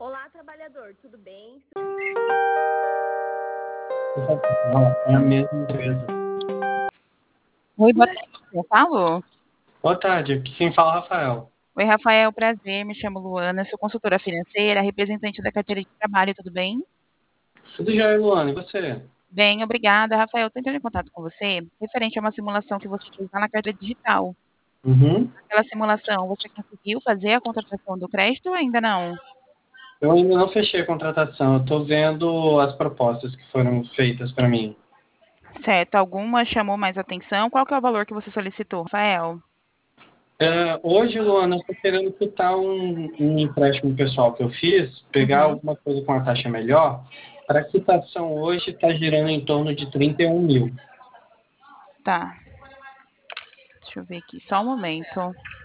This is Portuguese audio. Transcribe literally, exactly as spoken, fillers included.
Olá, trabalhador, tudo bem? É a mesma empresa. Oi, boa tarde. Eu falo? Boa tarde, aqui quem fala é o Rafael. Oi, Rafael, prazer. Me chamo Luana, sou consultora financeira, representante da carteira de trabalho, tudo bem? Tudo jóia, Luana, e você? Bem, obrigada. Rafael, estou entrando em contato com você referente a uma simulação que você fez lá na carteira digital. Uhum. Aquela simulação, você conseguiu fazer a contratação do crédito ou ainda não? Eu ainda não fechei a contratação, eu estou vendo as propostas que foram feitas para mim. Certo, alguma chamou mais atenção? Qual que é o valor que você solicitou, Rafael? É, hoje, Luana, eu estou querendo quitar um, um empréstimo pessoal que eu fiz, pegar Uhum. alguma coisa com a taxa melhor. Para a quitação hoje está girando em torno de trinta e um mil. Tá. Deixa eu ver aqui, só um momento.